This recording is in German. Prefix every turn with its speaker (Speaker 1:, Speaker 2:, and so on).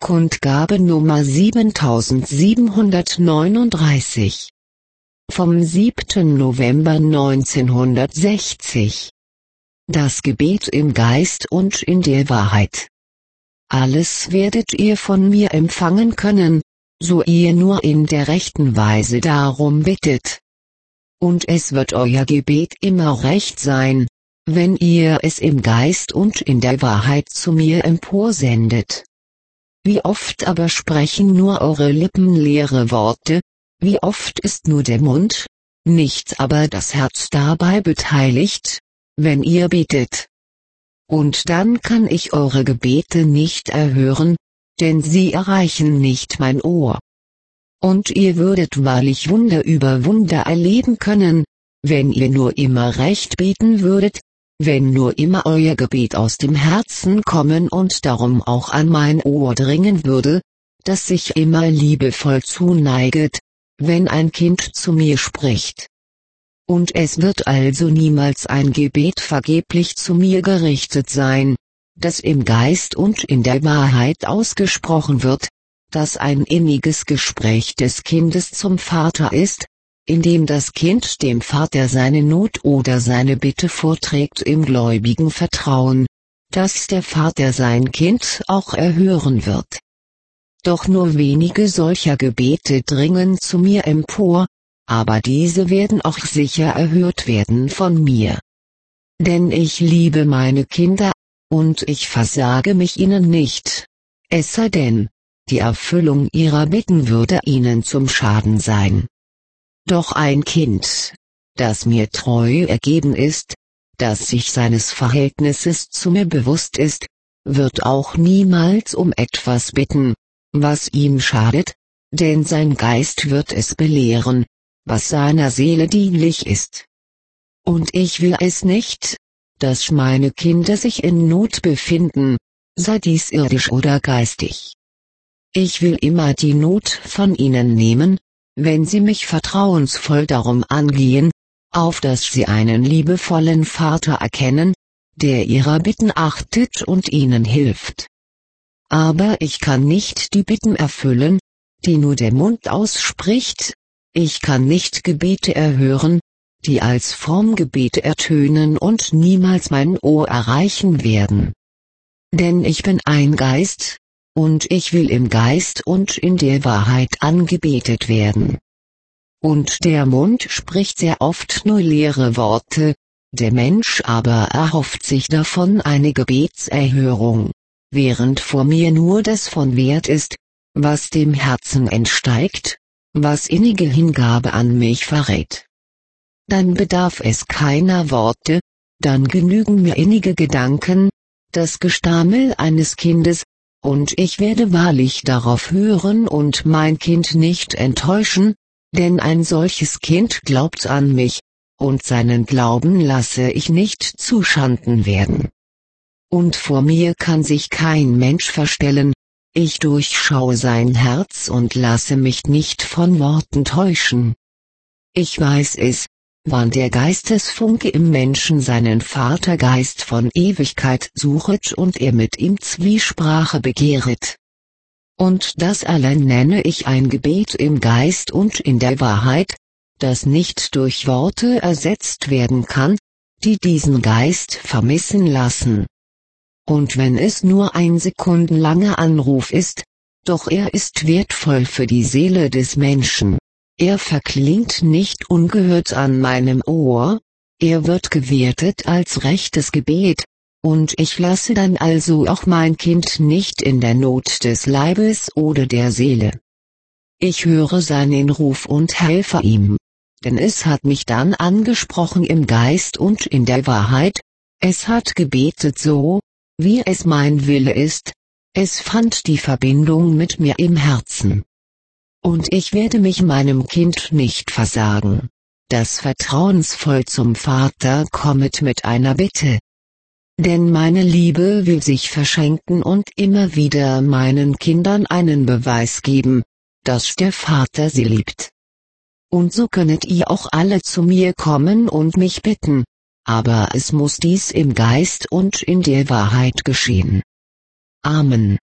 Speaker 1: Kundgabe Nummer 7739. Vom 7. November 1960. Das Gebet im Geist und in der Wahrheit. Alles werdet ihr von mir empfangen können, so ihr nur in der rechten Weise darum bittet. Und es wird euer Gebet immer recht sein, wenn ihr es im Geist und in der Wahrheit zu mir emporsendet. Wie oft aber sprechen nur eure Lippen leere Worte, wie oft ist nur der Mund, nicht aber das Herz dabei beteiligt, wenn ihr betet. Und dann kann ich eure Gebete nicht erhören, denn sie erreichen nicht mein Ohr. Und ihr würdet wahrlich Wunder über Wunder erleben können, wenn ihr nur immer recht beten würdet, wenn nur immer euer Gebet aus dem Herzen kommen und darum auch an mein Ohr dringen würde, das sich immer liebevoll zuneiget, wenn ein Kind zu mir spricht. Und es wird also niemals ein Gebet vergeblich zu mir gerichtet sein, das im Geist und in der Wahrheit ausgesprochen wird, das ein inniges Gespräch des Kindes zum Vater ist, indem das Kind dem Vater seine Not oder seine Bitte vorträgt im gläubigen Vertrauen, dass der Vater sein Kind auch erhören wird. Doch nur wenige solcher Gebete dringen zu mir empor, aber diese werden auch sicher erhört werden von mir. Denn ich liebe meine Kinder, und ich versage mich ihnen nicht, es sei denn, die Erfüllung ihrer Bitten würde ihnen zum Schaden sein. Doch ein Kind, das mir treu ergeben ist, das sich seines Verhältnisses zu mir bewusst ist, wird auch niemals um etwas bitten, was ihm schadet, denn sein Geist wird es belehren, was seiner Seele dienlich ist. Und ich will es nicht, dass meine Kinder sich in Not befinden, sei dies irdisch oder geistig. Ich will immer die Not von ihnen nehmen, wenn sie mich vertrauensvoll darum angehen, auf dass sie einen liebevollen Vater erkennen, der ihrer Bitten achtet und ihnen hilft. Aber ich kann nicht die Bitten erfüllen, die nur der Mund ausspricht, ich kann nicht Gebete erhören, die als Formgebete ertönen und niemals mein Ohr erreichen werden. Denn ich bin ein Geist, und ich will im Geist und in der Wahrheit angebetet werden. Und der Mund spricht sehr oft nur leere Worte, der Mensch aber erhofft sich davon eine Gebetserhörung, während vor mir nur das von Wert ist, was dem Herzen entsteigt, was innige Hingabe an mich verrät. Dann bedarf es keiner Worte, dann genügen mir innige Gedanken, das Gestamel eines Kindes, und ich werde wahrlich darauf hören und mein Kind nicht enttäuschen, denn ein solches Kind glaubt an mich, und seinen Glauben lasse ich nicht zuschanden werden. Und vor mir kann sich kein Mensch verstellen, ich durchschaue sein Herz und lasse mich nicht von Worten täuschen. Ich weiß es, wann der Geistesfunke im Menschen seinen Vatergeist von Ewigkeit suchet und er mit ihm Zwiesprache begehret. Und das allein nenne ich ein Gebet im Geist und in der Wahrheit, das nicht durch Worte ersetzt werden kann, die diesen Geist vermissen lassen. Und wenn es nur ein sekundenlanger Anruf ist, doch er ist wertvoll für die Seele des Menschen. Er verklingt nicht ungehört an meinem Ohr, er wird gewertet als rechtes Gebet, und ich lasse dann also auch mein Kind nicht in der Not des Leibes oder der Seele. Ich höre seinen Ruf und helfe ihm, denn es hat mich dann angesprochen im Geist und in der Wahrheit, es hat gebetet so, wie es mein Wille ist, es fand die Verbindung mit mir im Herzen. Und ich werde mich meinem Kind nicht versagen, das vertrauensvoll zum Vater kommet mit einer Bitte. Denn meine Liebe will sich verschenken und immer wieder meinen Kindern einen Beweis geben, dass der Vater sie liebt. Und so könnet ihr auch alle zu mir kommen und mich bitten, aber es muss dies im Geist und in der Wahrheit geschehen. Amen.